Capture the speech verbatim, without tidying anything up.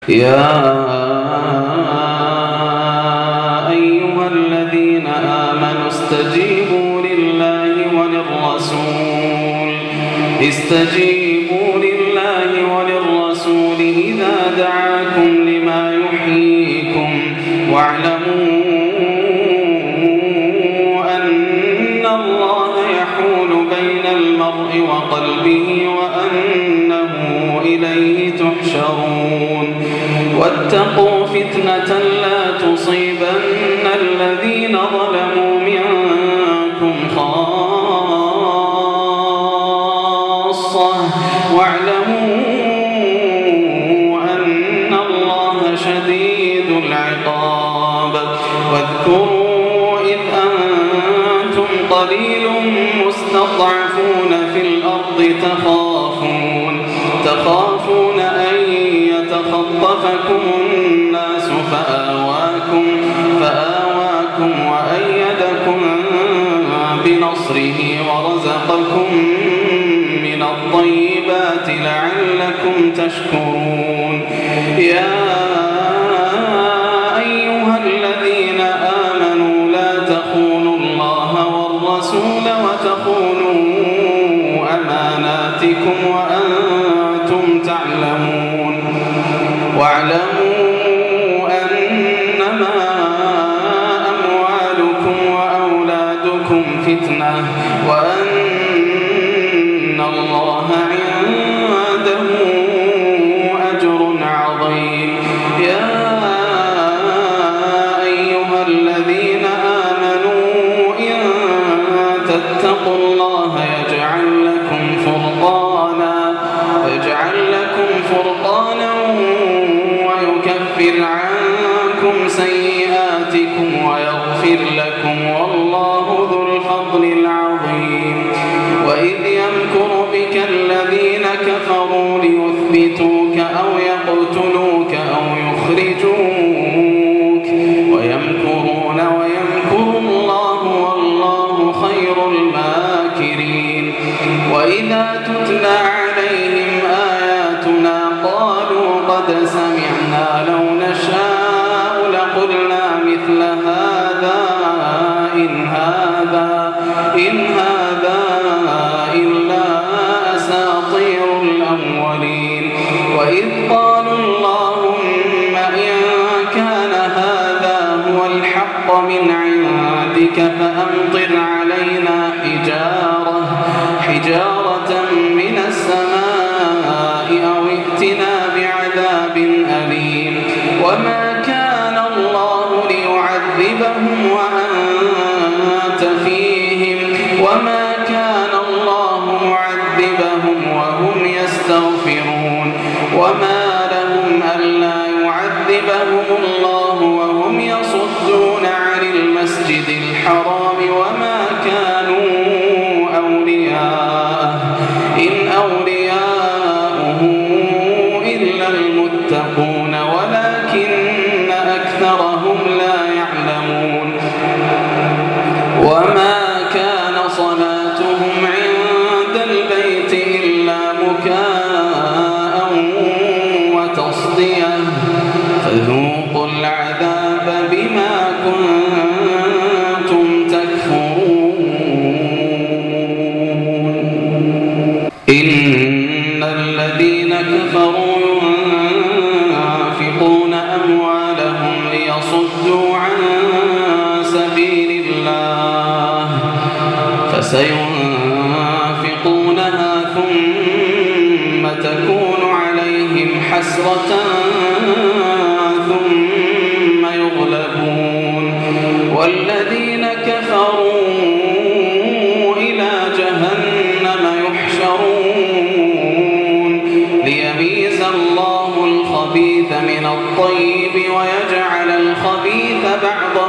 يا أيها الذين آمنوا استجيبوا لله وللرسول استجيبوا لله وللرسول إذا دعاكم لما يحييكم واعلموا أن الله يحول بين المرء وقلبه وأنه إليه تحشرون واتقوا فتنة لا تصيبن الذين ظلموا منكم خاصة واعلموا أن الله شديد العقاب واذكروا إذ أنتم قليل مستضعفون في الأرض تخافون تخافون أن يتخطفكم الناس فآواكم فآواكم وأيدكم بنصره ورزقكم من الطيبات لعلكم تشكرون يا أيها الذين آمنوا لا تخونوا الله والرسول وتخونوا أماناتكم وأنتم تعلمون واعلموا أنما أموالكم وأولادكم فتنة وأن الله عنده أجر عظيم يا أيها الذين آمنوا إن تتقوا الله يجعل لكم فرقانا يجعل لكم فرقانا ويكفر عنكم سيئاتكم ويغفر لكم والله ذو الفضل العظيم وإذ يمكر بك الذين كفروا ليثبتوك أو يقتلوك أو يخرجوك ويمكرون ويمكر الله والله خير الماكرين وإذا تتلى عليهم آياتنا قالوا قد سمعنا لو نشاء لقلنا مثل هذا إن هذا إن هذا إلا أساطير الأولين وإذ قالوا اللهم إن كان هذا هو الحق من عندك فأمطر علينا حجارة حجارة من السماء أو ائتنا بعذاب أليم وما كان الله ليعذبهم وأنت فيهم وما كان الله معذبهم وهم يستغفرون وما لهم ألا يعذبهم الله وهم يصدون عن المسجد الحرام وما كانوا أولياءه إن أولياؤه إلا المتقون ولكن أكثرهم لا يعلمون وما كان صلاتهم عند البيت إلا مكاء وتصدية فذوقوا العذاب بما كنتم تكفرون إن الذين كفروا ينفقون أموالهم ليصدوا عن سبيل الله فسينفقونها ثم تكون عليهم حسرة ثم يغلبون والذين كفروا إلى جهنم يحشرون ليميز الله الخبيث من الطيب ويجعل الخبيث بعضه